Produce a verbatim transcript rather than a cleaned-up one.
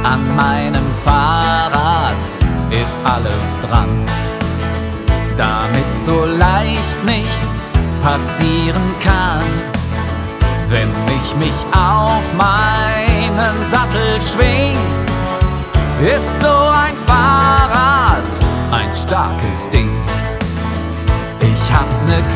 An meinem Fahrrad ist alles dran, damit so leicht nichts passieren kann. Wenn ich mich auf meinen Sattel schwing, ist so ein Fahrrad ein starkes Ding. Ich hab ne